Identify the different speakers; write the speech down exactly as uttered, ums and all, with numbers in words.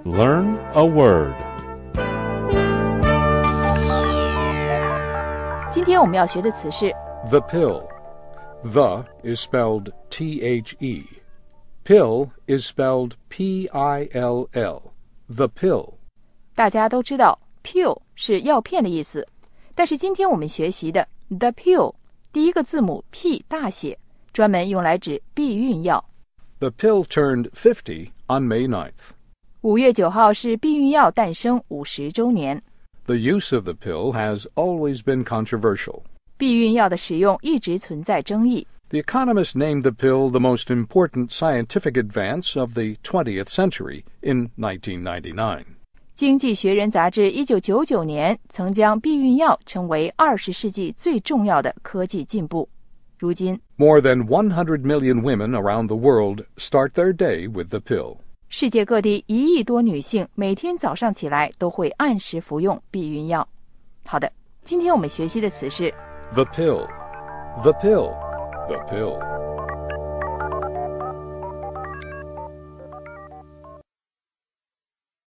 Speaker 1: Learn a word.
Speaker 2: 今天我们要学的词是
Speaker 3: The pill. The is spelled T H E. Pill is spelled P I L L. The pill.
Speaker 2: 大家都知道 pill 是药片的意思，但是今天我们学习的 the pill 第一个字母 P 大写，专门用来指避孕药。
Speaker 3: The pill turned fifty on May ninth.
Speaker 2: 五月九号是避孕药诞生五十周年。
Speaker 3: The use of the pill has always been controversial.
Speaker 2: 避孕药的使用一直存在争议。
Speaker 3: The Economist named the pill the most important scientific advance of the twentieth century in nineteen ninety-nine.
Speaker 2: 经济学人杂志一九九九年曾将避孕药称为二十世纪最重要的科技进步。如今
Speaker 3: More than one hundred million women around the world start their day with the pill.
Speaker 2: 世界各地一亿多女性每天早上起来都会按时服用避孕药。好的，今天我们学习的词是
Speaker 3: The pill. The pill. The pill.